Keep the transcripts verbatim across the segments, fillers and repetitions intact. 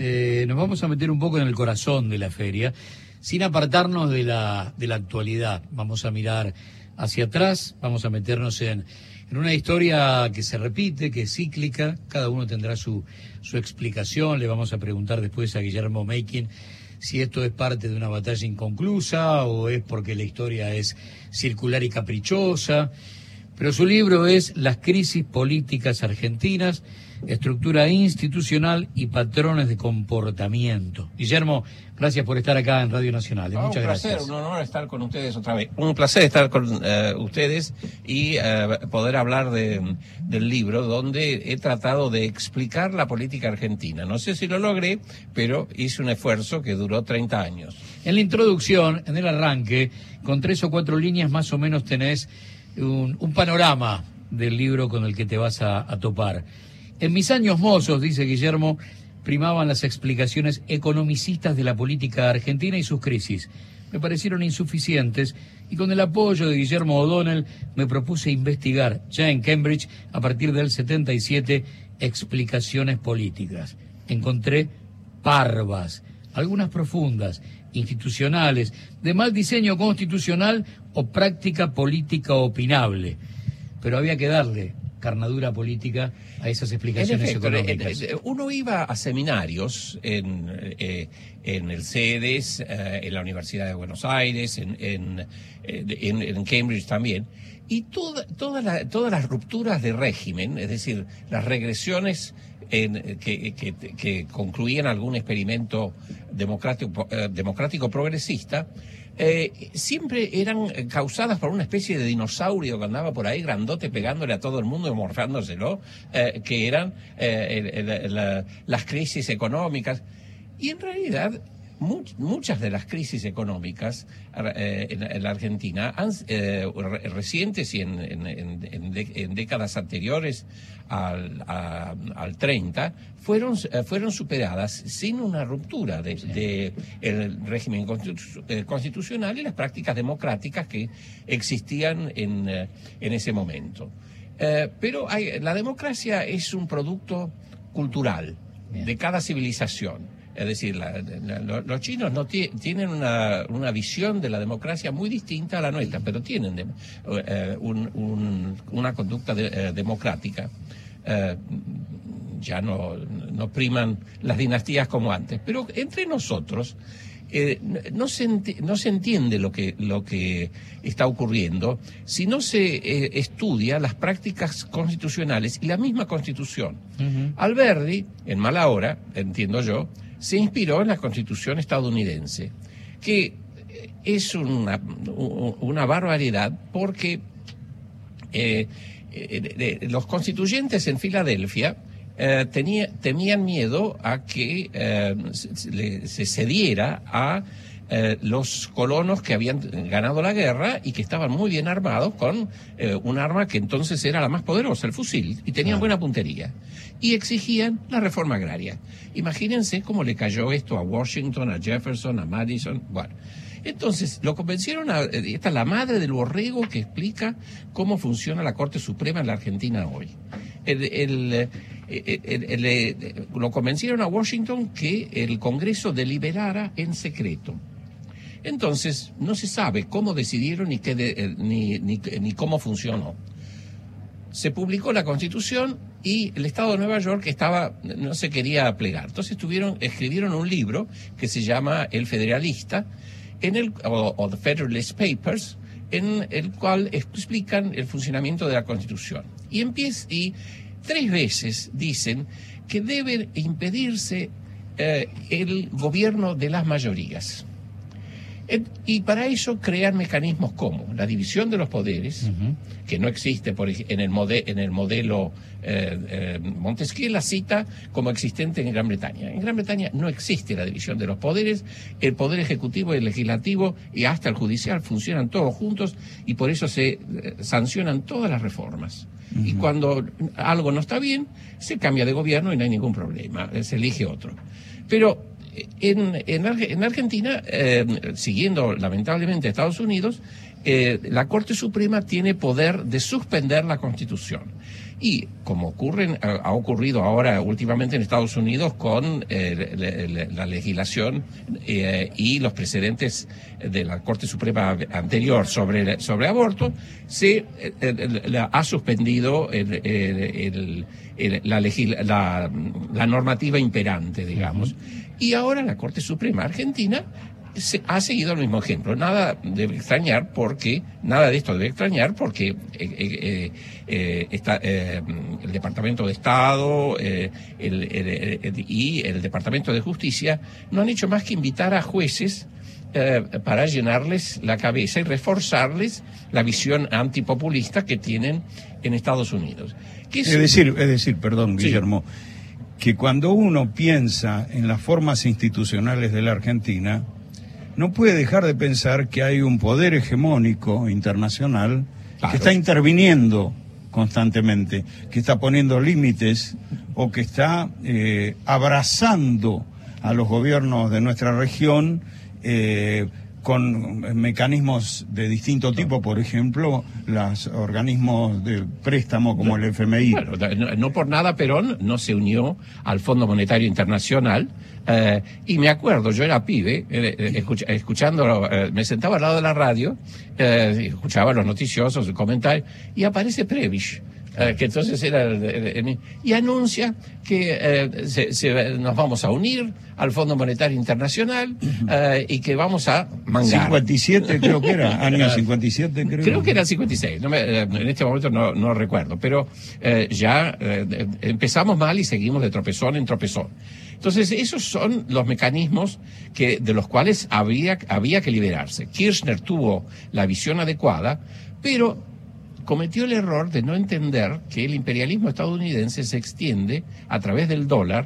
eh, nos vamos a meter un poco en el corazón de la feria, sin apartarnos de la, de la actualidad. Vamos a mirar hacia atrás, vamos a meternos en, en una historia que se repite, que es cíclica, cada uno tendrá su, su explicación. Le vamos a preguntar después a Guillermo Meikin si esto es parte de una batalla inconclusa o es porque la historia es circular y caprichosa. Pero su libro es Las crisis políticas argentinas, estructura institucional y patrones de comportamiento. Guillermo, gracias por estar acá en Radio Nacional. Oh, Muchas un placer, gracias. Un honor estar con ustedes otra vez. Un placer estar con uh, ustedes y uh, poder hablar de, del libro donde he tratado de explicar la política argentina. No sé si lo logré, pero hice un esfuerzo que duró treinta años. En la introducción, en el arranque, con tres o cuatro líneas más o menos tenés un, un panorama del libro con el que te vas a, a topar. En mis años mozos, dice Guillermo, primaban las explicaciones economicistas de la política argentina y sus crisis. Me parecieron insuficientes y con el apoyo de Guillermo O'Donnell me propuse investigar, ya en Cambridge, a partir del setenta y siete, explicaciones políticas. Encontré parvas, algunas profundas, institucionales, de mal diseño constitucional o práctica política opinable. Pero había que darle carnadura política a esas explicaciones en efecto, económicas. Uno iba a seminarios en, eh, en el CEDES, eh, en la Universidad de Buenos Aires, en, en, en, en Cambridge también, y toda, toda la, todas las rupturas de régimen, es decir, las regresiones en, que, que, que concluían algún experimento democrático, eh, democrático progresista, Eh, siempre eran causadas por una especie de dinosaurio que andaba por ahí grandote pegándole a todo el mundo y morfándoselo, eh, que eran eh, el, el, la, las crisis económicas. Y en realidad much, muchas de las crisis económicas eh, en, en la Argentina, han, eh, recientes y en, en, en, de, en décadas anteriores al, a, al treinta, fueron, fueron superadas sin una ruptura de, de el régimen constitu, eh, constitucional y las prácticas democráticas que existían en, en ese momento. Eh, pero hay, la democracia es un producto cultural de cada civilización. Es decir, la, la, los chinos no tienen una, una visión de la democracia muy distinta a la nuestra, pero tienen de, eh, un, un, una conducta de, eh, democrática. Eh, ya no, no priman las dinastías como antes. Pero entre nosotros eh, no, se ent, no se entiende lo que, lo que está ocurriendo si no se eh, estudia las prácticas constitucionales y la misma Constitución. Uh-huh. Alberdi, en mala hora, entiendo yo, se inspiró en la Constitución estadounidense, que es una, una barbaridad porque eh, eh, los constituyentes en Filadelfia eh, tenía, temían miedo a que eh, se, se cediera a eh, los colonos que habían ganado la guerra y que estaban muy bien armados con eh, un arma que entonces era la más poderosa, el fusil, y tenían buena puntería. Y exigían la reforma agraria. Imagínense cómo le cayó esto a Washington, a Jefferson, a Madison. Bueno, entonces lo convencieron a... Esta es la madre del borrego que explica cómo funciona la Corte Suprema en la Argentina hoy. El, el, el, el, el, lo convencieron a Washington que el Congreso deliberara en secreto. Entonces no se sabe cómo decidieron ni, qué de, ni, ni, ni cómo funcionó. Se publicó la Constitución y el Estado de Nueva York estaba, no se quería plegar. Entonces tuvieron, escribieron un libro que se llama El Federalista, en el, o, o The Federalist Papers, en el cual explican el funcionamiento de la Constitución. Y, empieza, y tres veces dicen que debe impedirse eh, el gobierno de las mayorías. Y para eso crean mecanismos como la división de los poderes, uh-huh. que no existe por, en, el mode, en el modelo eh, eh, Montesquieu la cita como existente en Gran Bretaña. En Gran Bretaña no existe la división de los poderes, el poder ejecutivo y el legislativo y hasta el judicial funcionan todos juntos y por eso se eh, sancionan todas las reformas. Uh-huh. Y cuando algo no está bien, se cambia de gobierno y no hay ningún problema, se elige otro. Pero En, en, en Argentina, eh, siguiendo lamentablemente a Estados Unidos, eh, la Corte Suprema tiene poder de suspender la Constitución. Y como ocurren, ha ocurrido ahora últimamente en Estados Unidos con eh, la, la legislación eh, y los precedentes de la Corte Suprema anterior sobre, sobre aborto, se eh, la, ha suspendido el, el, el, el, la, legis, la, la normativa imperante, digamos. Y ahora la Corte Suprema Argentina se ha seguido el mismo ejemplo. Nada debe extrañar porque, nada de esto debe extrañar porque eh, eh, eh, está, eh, el Departamento de Estado eh, el, el, el, y el Departamento de Justicia no han hecho más que invitar a jueces eh, para llenarles la cabeza y reforzarles la visión antipopulista que tienen en Estados Unidos. Es, es decir, es decir, perdón, Guillermo, sí, que cuando uno piensa en las formas institucionales de la Argentina, no puede dejar de pensar que hay un poder hegemónico internacional claro. que está interviniendo constantemente, que está poniendo límites o que está eh, abrazando a los gobiernos de nuestra región eh, con mecanismos de distinto tipo, por ejemplo, los organismos de préstamo como el F M I. Bueno, no, no por nada Perón no se unió al Fondo Monetario Internacional, eh, y me acuerdo, yo era pibe, eh, escuch escuchando, eh, me sentaba al lado de la radio, eh, escuchaba los noticiosos, el comentario, y aparece Prebisch. Eh, que entonces era el, el, el, y anuncia que eh, se, se, nos vamos a unir al Fondo Monetario Internacional eh, y que vamos a mangar. cincuenta y siete creo que era, año cincuenta y siete creo. Creo que era cincuenta y seis, no me, eh, en este momento no, no recuerdo, pero eh, ya eh, empezamos mal y seguimos de tropezón en tropezón. Entonces esos son los mecanismos que, de los cuales había, había que liberarse. Kirchner tuvo la visión adecuada, pero cometió el error de no entender que el imperialismo estadounidense se extiende a través del dólar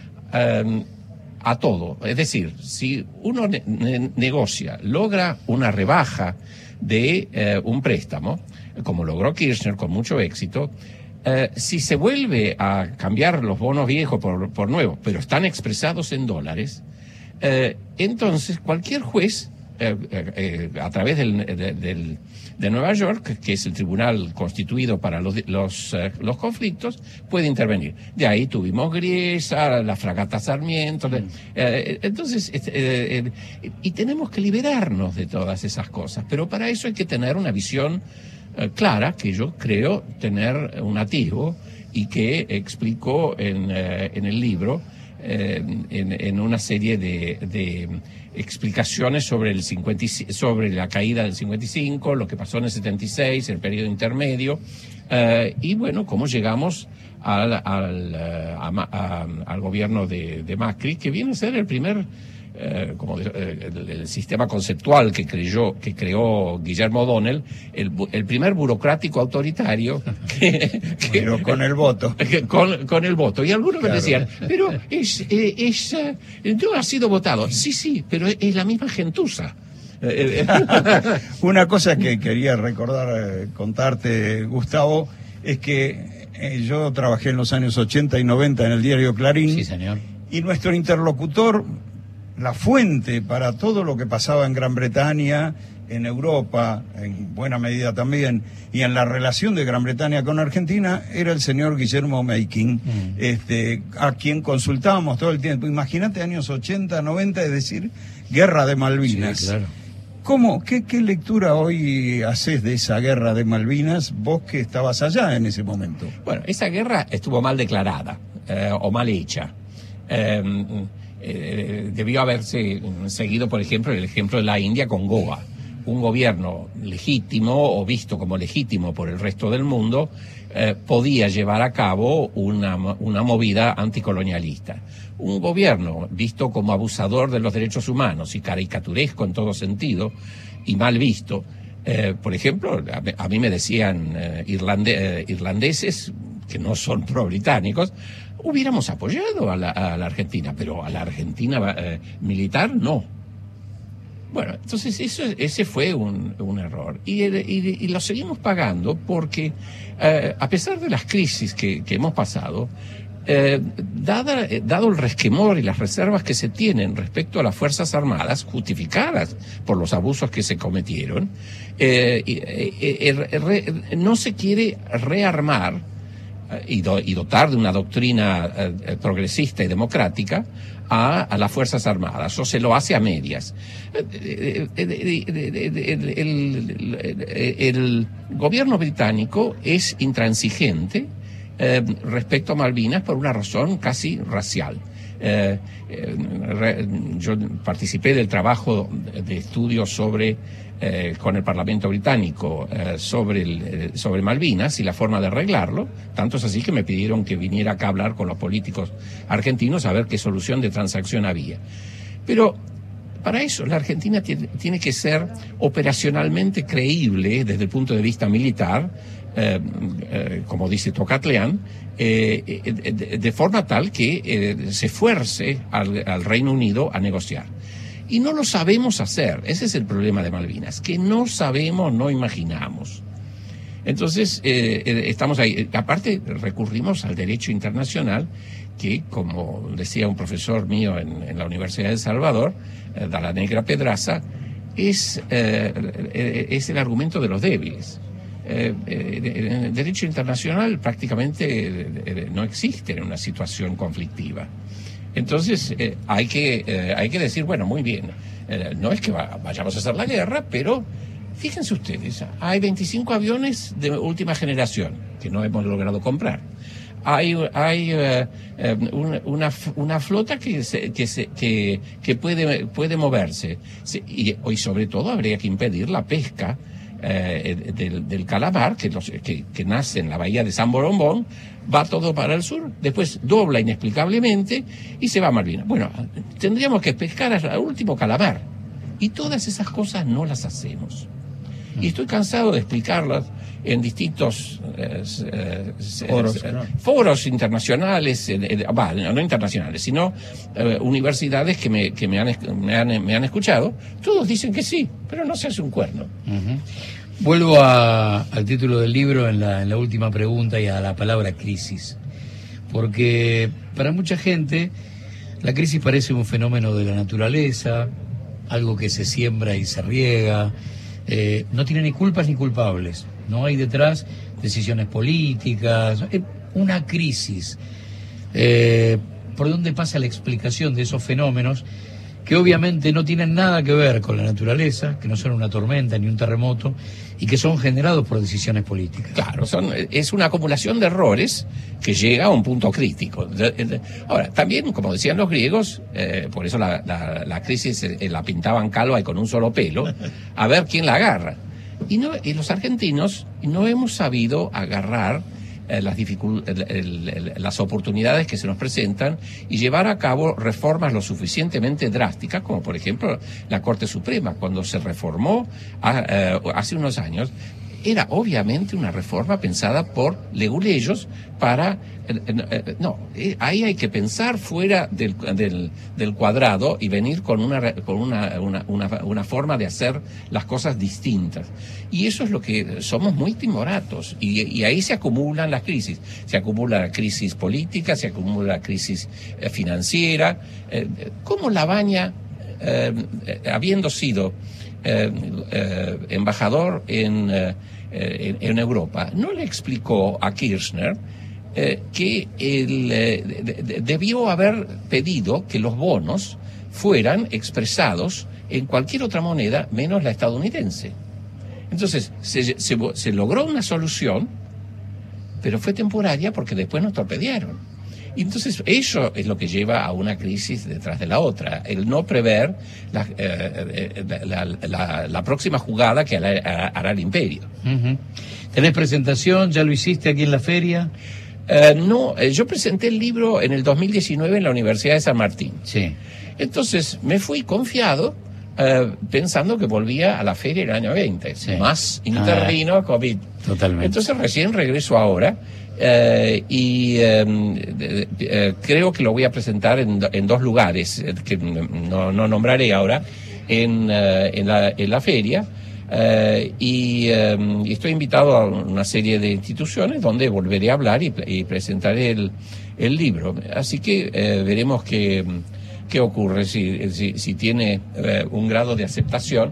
eh, a todo. Es decir, si uno ne ne negocia, logra una rebaja de eh, un préstamo, como logró Kirchner con mucho éxito, eh, si se vuelve a cambiar los bonos viejos por, por nuevos, pero están expresados en dólares, eh, entonces cualquier juez, Eh, eh, a través del, de, del, de Nueva York, que es el tribunal constituido para los, los, eh, los conflictos, puede intervenir. De ahí tuvimos Griesa, la fragata Sarmiento, mm. eh, entonces, eh, eh, y tenemos que liberarnos de todas esas cosas, pero para eso hay que tener una visión eh, clara, que yo creo tener un atisbo y que explico en, eh, en el libro, eh, en, en una serie de, de explicaciones sobre el cincuenta y, sobre la caída del cincuenta y cinco, lo que pasó en el setenta y seis, el periodo intermedio, eh, y bueno, cómo llegamos al, al, a, a, al gobierno de, de Macri, que viene a ser el primer, eh, como eh, el, el sistema conceptual que creyó, que creó Guillermo O'Donnell, el, el primer burocrático autoritario que, que, pero con el voto. Que, con, con el voto. Y algunos claro. me decían, pero es, eh, es, eh, no ha sido votado. Sí, sí, pero es, es la misma gentuza. Una cosa que quería recordar, eh, contarte, Gustavo, es que eh, yo trabajé en los años ochenta y noventa en el diario Clarín. Sí, señor. Y nuestro interlocutor, la fuente para todo lo que pasaba en Gran Bretaña, en Europa, en buena medida también, y en la relación de Gran Bretaña con Argentina, era el señor Guillermo Making, mm. este, a quien consultábamos todo el tiempo. Imagínate años ochenta, noventa, es decir, Guerra de Malvinas. Sí, claro. ¿Cómo, qué, qué lectura hoy haces de esa Guerra de Malvinas, vos que estabas allá en ese momento? Bueno, esa guerra estuvo mal declarada, eh, o mal hecha. Eh, eh, debió haberse seguido, por ejemplo, el ejemplo de la India con Goa. Un gobierno legítimo o visto como legítimo por el resto del mundo eh, podía llevar a cabo una, una movida anticolonialista. Un gobierno visto como abusador de los derechos humanos y caricaturesco en todo sentido y mal visto. Eh, por ejemplo, a, a mí me decían eh, irlande, eh, irlandeses que no son pro-británicos, hubiéramos apoyado a la, a la Argentina, pero a la Argentina eh, militar no. Bueno, entonces eso, ese fue un, un error. Y, y, y lo seguimos pagando porque, eh, a pesar de las crisis que, que hemos pasado, eh, dada, dado el resquemor y las reservas que se tienen respecto a las Fuerzas Armadas, justificadas por los abusos que se cometieron, eh, eh, eh, eh, re, no se quiere rearmar y, do, y dotar de una doctrina eh, progresista y democrática a, a las Fuerzas Armadas, o se lo hace a medias. El, el, el, el gobierno británico es intransigente eh, respecto a Malvinas por una razón casi racial. Eh, eh, yo participé del trabajo de estudio sobre eh, con el Parlamento británico eh, sobre el, sobre Malvinas y la forma de arreglarlo. Tanto es así que me pidieron que viniera acá a hablar con los políticos argentinos a ver qué solución de transacción había. Pero para eso la Argentina tiene, tiene que ser operacionalmente creíble desde el punto de vista militar, eh, eh, como dice Tocatlián, eh, de, de forma tal que eh, se fuerce al, al Reino Unido a negociar. Y no lo sabemos hacer. Ese es el problema de Malvinas, que no sabemos, no imaginamos. Entonces, eh, eh, estamos ahí. Aparte, recurrimos al derecho internacional, que, como decía un profesor mío en, en la Universidad de El Salvador, eh, Dalla Negra Pedraza, es, eh, es el argumento de los débiles. Eh, eh, el derecho internacional prácticamente eh, no existe en una situación conflictiva. Entonces eh, hay que eh, hay que decir, bueno, muy bien, eh, no es que va, vayamos a hacer la guerra, pero fíjense ustedes, hay veinticinco aviones de última generación que no hemos logrado comprar. Hay hay uh, una, una una flota que se, que se, que que puede puede moverse y, y sobre todo habría que impedir la pesca eh, del, del calamar que, los, que que nace en la bahía de San Borombón, va todo para el sur, después dobla inexplicablemente y se va a Malvinas. Bueno, tendríamos que pescar al último calamar y todas esas cosas no las hacemos. Y estoy cansado de explicarlas en distintos eh, eh, foros, eh, ¿no? foros internacionales, eh, eh, bah, no internacionales, sino eh, universidades que, me, que me, han, me, han, me han escuchado. Todos dicen que sí, pero no se hace un cuerno. Uh-huh. Vuelvo a, al título del libro en la, en la última pregunta y a la palabra crisis, porque para mucha gente la crisis parece un fenómeno de la naturaleza, algo que se siembra y se riega. Eh, no tiene ni culpas ni culpables, no hay detrás decisiones políticas, eh, una crisis. Eh, ¿por dónde pasa la explicación de esos fenómenos que obviamente no tienen nada que ver con la naturaleza, que no son una tormenta ni un terremoto y que son generados por decisiones políticas? Claro, son, es una acumulación de errores que llega a un punto crítico. Ahora, también, como decían los griegos, eh, por eso la, la, la crisis eh, la pintaban calva y con un solo pelo, a ver quién la agarra. Y, no, y los argentinos no hemos sabido agarrar eh, las, dificul- el, el, el, las oportunidades que se nos presentan y llevar a cabo reformas lo suficientemente drásticas, como por ejemplo la Corte Suprema, cuando se reformó a, eh, hace unos años. Era obviamente una reforma pensada por leguleyos para... Eh, eh, no, eh, ahí hay que pensar fuera del, del, del cuadrado y venir con, una, con una, una, una, una forma de hacer las cosas distintas. Y eso es lo que somos muy timoratos. Y, y ahí se acumulan las crisis. Se acumula la crisis política, se acumula la crisis eh, financiera. Eh, ¿Cómo Lavagna, eh, eh, habiendo sido eh, eh, embajador en... Eh, En, en Europa, no le explicó a Kirchner eh, que él eh, de, de, debió haber pedido que los bonos fueran expresados en cualquier otra moneda menos la estadounidense? Entonces se, se, se logró una solución, pero fue temporaria porque después nos torpedearon. Y entonces eso es lo que lleva a una crisis detrás de la otra, el no prever la, eh, la, la, la próxima jugada que hará, hará el imperio. Uh-huh. ¿Tenés presentación? ¿Ya lo hiciste aquí en la feria? Eh, no, eh, yo presenté el libro en el dos mil diecinueve en la Universidad de San Martín. Sí. Entonces me fui confiado, eh, pensando que volvía a la feria el año veinte, sí. Más intervino ah, COVID. Totalmente. Entonces recién regreso ahora. Uh, y um, de, de, uh, creo que lo voy a presentar en, en dos lugares eh, que no, no nombraré ahora en, uh, en, la, en la feria uh, y, um, y estoy invitado a una serie de instituciones donde volveré a hablar y, y presentaré el, el libro, así que uh, veremos qué, qué ocurre, si, si, si tiene uh, un grado de aceptación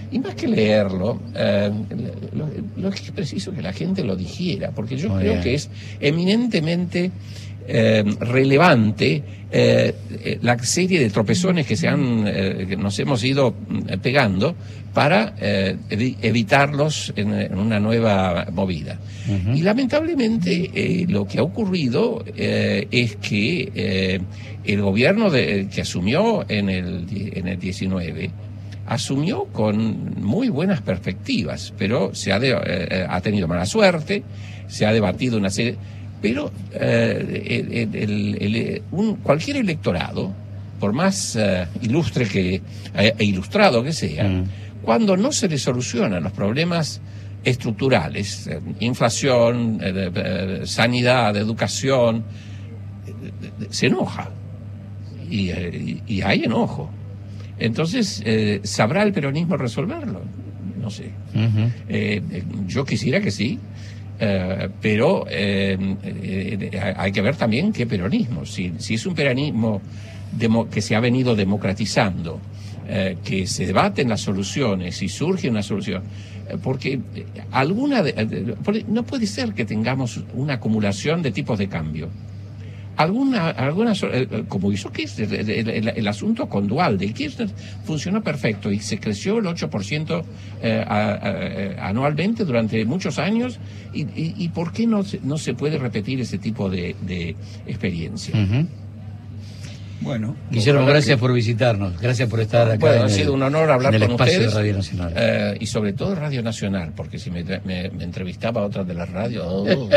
Y más que leerlo, eh, lo, lo que es preciso que la gente lo digiera, porque yo Muy creo bien. que es eminentemente eh, relevante eh, la serie de tropezones que se han, eh, que nos hemos ido eh, pegando para eh, evi- evitarlos en, en una nueva movida. Ujú. Y lamentablemente eh, lo que ha ocurrido eh, es que eh, el gobierno de, que asumió en el, die- en el diecinueve asumió con muy buenas perspectivas, pero se ha, de- eh, ha tenido mala suerte, se ha debatido una serie... Pero eh, el, el- el- un, cualquier electorado, por más eh, ilustre que, eh, e ilustrado que sea, Mm. cuando no se le solucionan los problemas estructurales, eh, inflación, eh, eh, sanidad, educación, eh, se enoja. Y, eh, y hay enojo. Entonces, eh, ¿sabrá el peronismo resolverlo? No sé. Ujú. Eh, eh, yo quisiera que sí, eh, pero eh, eh, hay que ver también qué peronismo. Si, si es un peronismo demo- que se ha venido democratizando, eh, que se debaten las soluciones y surge una solución, eh, porque eh, alguna de- eh, porque no puede ser que tengamos una acumulación de tipos de cambio. Alguna, algunas, eh, como hizo Kirchner, el, el- el- el asunto con Dualde. Kirchner funcionó perfecto y se creció el ocho por ciento eh, a- a- anualmente durante muchos años. ¿Y, y, y por qué no se, no se puede repetir ese tipo de, de experiencia? Ujú. Bueno, Guillermo, Ojalá gracias que- por visitarnos, gracias por estar acá. Bueno, en ha el- sido un honor hablar en el con espacio ustedes. de Radio Nacional. Eh, y sobre todo Radio Nacional, porque si me, me, me entrevistaba a otras de las radios... oh.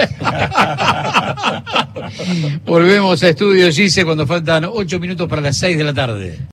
Volvemos a Estudio Gise cuando faltan ocho minutos para las seis de la tarde.